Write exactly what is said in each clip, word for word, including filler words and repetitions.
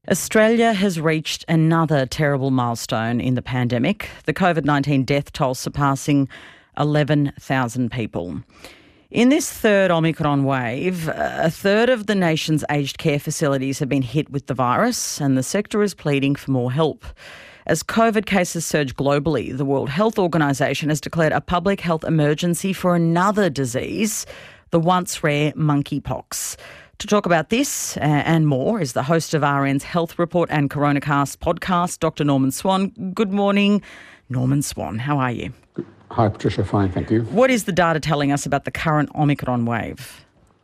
Australia has reached another terrible milestone in the pandemic, the COVID nineteen death toll surpassing eleven thousand people. In this third Omicron wave, a third of the nation's aged care facilities have been hit with the virus, and the sector is pleading for more help. As COVID cases surge globally, the World Health Organization has declared a public health emergency for another disease, the once rare monkeypox. To talk about this uh, and more is the host of R N's Health Report and Coronacast podcast, Doctor Norman Swan. Good morning, Norman Swan. How are you? Hi, Patricia. Fine, thank you. What is the data telling us about the current Omicron wave?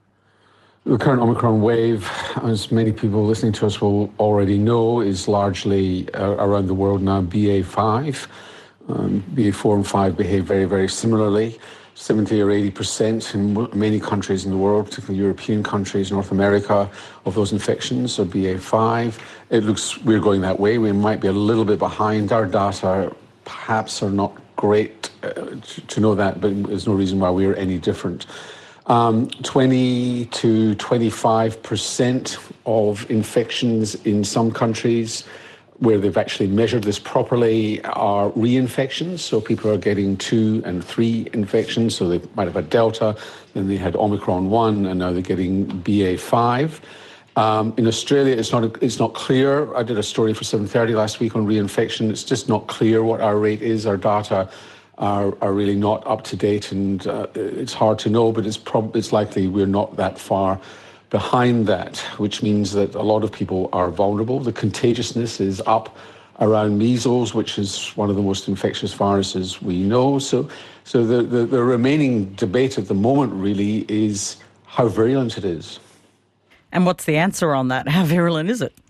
The current Omicron wave, as many people listening to us will already know, is largely uh, around the world now B A five. Um, B A four and five behave very, very similarly. seventy or eighty percent in many countries in the world, particularly European countries, North America, of those infections are B A five. It looks we're going that way. We might be a little bit behind. Our data perhaps are not great uh, to, to know that, but there's no reason why we're any different. Um, twenty to twenty-five percent of infections in some countries where they've actually measured this properly are reinfections. So people are getting two and three infections. So they might have had Delta, then they had Omicron one, and now they're getting B A five. Um, in Australia, it's not it's not clear. I did a story for seven thirty last week on reinfection. It's just not clear what our rate is. Our data are, are really not up to date, and uh, it's hard to know, but it's prob- it's likely we're not that far behind that, which means that a lot of people are vulnerable. The contagiousness is up around measles, which is one of the most infectious viruses we know. So so the, the, the remaining debate at the moment really is how virulent it is. And what's the answer on that? How virulent is it?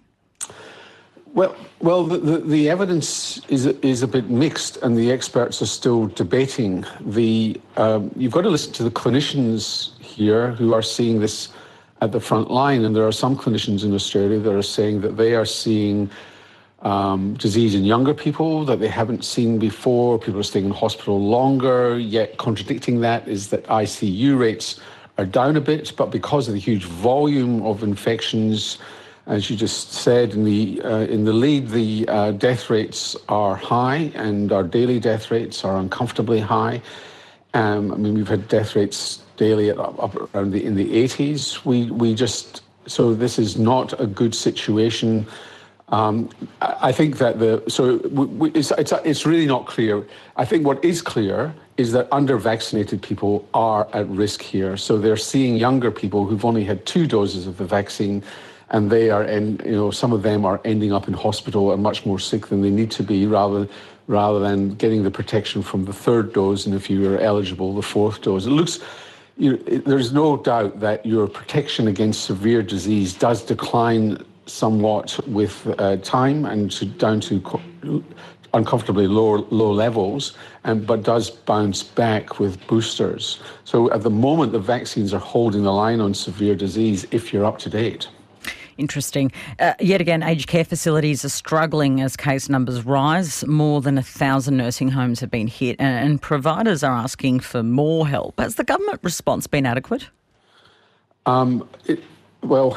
Well, well, the, the, the evidence is is a bit mixed, and the experts are still debating. The um, you've got to listen to the clinicians here who are seeing this at the front line, and there are some clinicians in Australia that are saying that they are seeing um, disease in younger people that they haven't seen before. People are staying in hospital longer, yet contradicting that is that I C U rates are down a bit, but because of the huge volume of infections, as you just said, in the uh, in the lead, the uh, death rates are high, and our daily death rates are uncomfortably high. Um, I mean, we've had death rates daily at up, up around the in the eighties. We we just so this is not a good situation. Um, I, I think that the so we, we, it's it's it's really not clear. I think what is clear is that under-vaccinated people are at risk here. So they're seeing younger people who've only had two doses of the vaccine, and they are, and you know, some of them are ending up in hospital and much more sick than they need to be, rather rather than getting the protection from the third dose, and if you are eligible, the fourth dose. It looks, you know, it, there's no doubt that your protection against severe disease does decline somewhat with uh, time and to, down to co- uncomfortably low low levels, and but does bounce back with boosters. So at the moment, the vaccines are holding the line on severe disease if you're up to date. Interesting. Uh, yet again, aged care facilities are struggling as case numbers rise. More than a thousand nursing homes have been hit, and, and providers are asking for more help. Has the government response been adequate? Um, it, well,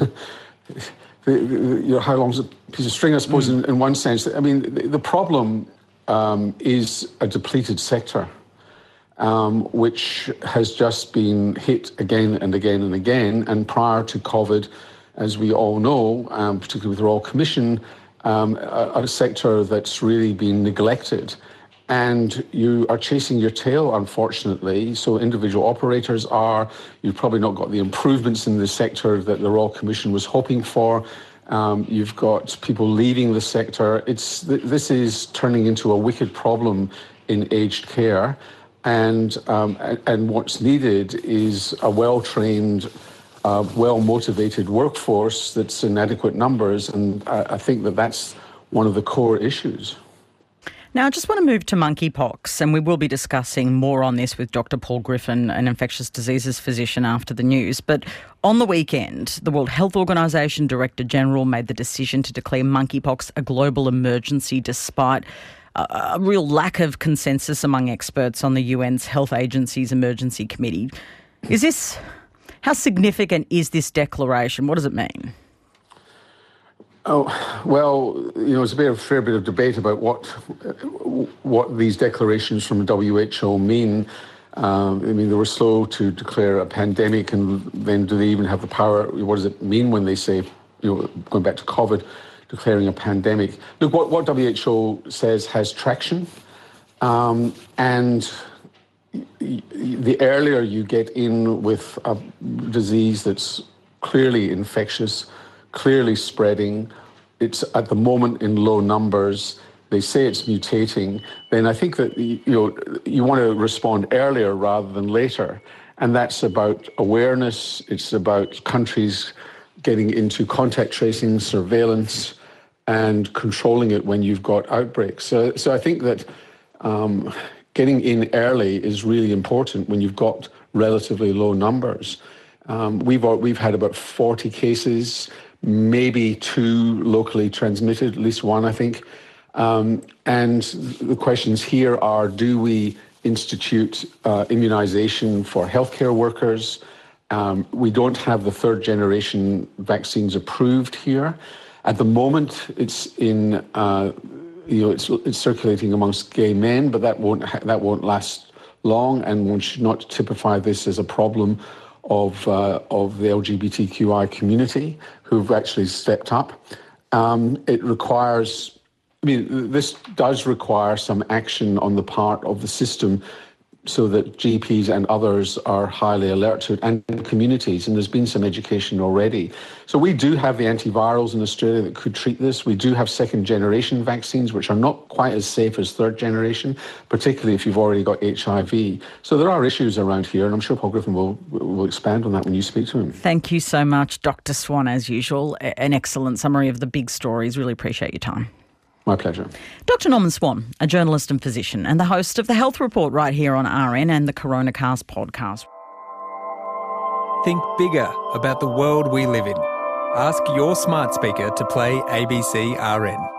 the, the, you know, how long's a piece of string, I suppose, mm. in, in one sense. I mean, the, the problem um, is a depleted sector, um, which has just been hit again and again and again. And prior to COVID, as we all know, um, particularly with the Royal Commission, um, a, a sector that's really been neglected. And you are chasing your tail, unfortunately. So individual operators are. You've probably not got the improvements in the sector that the Royal Commission was hoping for. Um, you've got people leaving the sector. It's this is turning into a wicked problem in aged care. And um, and what's needed is a well-trained, a well-motivated workforce that's in adequate numbers, and I, I think that that's one of the core issues. Now, I just want to move to monkeypox, and we will be discussing more on this with Doctor Paul Griffin, an infectious diseases physician, after the news. But on the weekend, the World Health Organization Director General made the decision to declare monkeypox a global emergency despite a, a real lack of consensus among experts on the U N's Health Agency's Emergency Committee. Is this... How significant is this declaration? What does it mean? Oh, well, you know, there's been a fair bit of debate about what what these declarations from the W H O mean. Um, I mean, they were slow to declare a pandemic, and then do they even have the power? What does it mean when they say, you know, going back to COVID, declaring a pandemic? Look, what, what W H O says has traction, um, and the earlier you get in with a disease that's clearly infectious, clearly spreading, it's at the moment in low numbers, they say it's mutating, then I think that you know you want to respond earlier rather than later. And that's about awareness, it's about countries getting into contact tracing, surveillance, and controlling it when you've got outbreaks. So, so I think that um, getting in early is really important when you've got relatively low numbers. Um, we've we've had about forty cases, maybe two locally transmitted, at least one, I think. Um, and the questions here are, do we institute uh, immunization for healthcare workers? Um, we don't have the third generation vaccines approved here. At the moment, it's in, uh, you know, it's, it's circulating amongst gay men, but that won't ha- that won't last long, and one should not typify this as a problem of uh, of the L G B T Q I community who've actually stepped up. Um, it requires, I mean, this does require some action on the part of the system so that G Ps and others are highly alert to it, and communities, and there's been some education already. So we do have the antivirals in Australia that could treat this. We do have second generation vaccines, which are not quite as safe as third generation, particularly if you've already got H I V. So there are issues around here, and I'm sure Paul Griffin will, will expand on that when you speak to him. Thank you so much, Doctor Swan, as usual. An excellent summary of the big stories. Really appreciate your time. My pleasure. Doctor Norman Swan, a journalist and physician and the host of The Health Report right here on R N and the Coronacast podcast. Think bigger about the world we live in. Ask your smart speaker to play A B C R N.